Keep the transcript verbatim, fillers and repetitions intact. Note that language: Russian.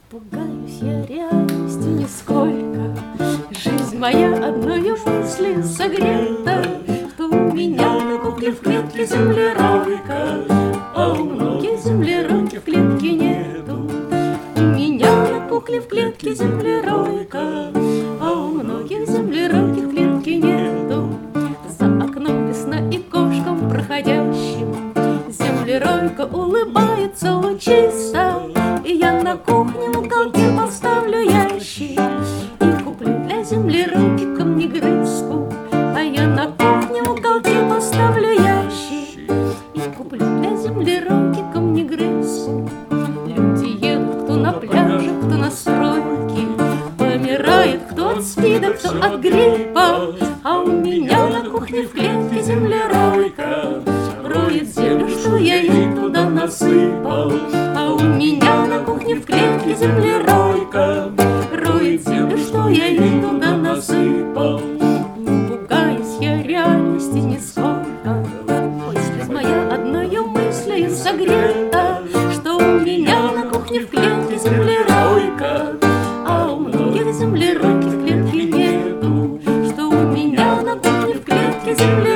Пугаюсь я реальности нисколько. Жизнь моя одною мыслью согрета, что у меня на кукле в клетке землеройка, а у многих землеройки в клетке нету. У меня на кукле в клетке землеройка, а у многих землеройки в клетке нету. За окном весна и кошкам проходящим землеройка улыбается лучисто. И я на кухне в уголке поставлю ящик и куплю для землеройки камнегрызку. А я на кухне в уголке поставлю ящик и куплю для землеройки камнегрызку. Люди едут, кто на пляже, кто на стройке, помирает кто от спида, кто от гриппа. А у меня на кухне в клетке землеройка роет землю, что я ей туда насыпал. А у меня на кухне в клетке землеройка роет землю, что я ей туда насыпал. Не пугаюсь я реальности нисколько, хоть жизнь моя одною мыслью согрета, что у меня на кухне в клетке землеройка, а у многих землеройки в клетке нету. Что у меня на кухне в клетке землеройка,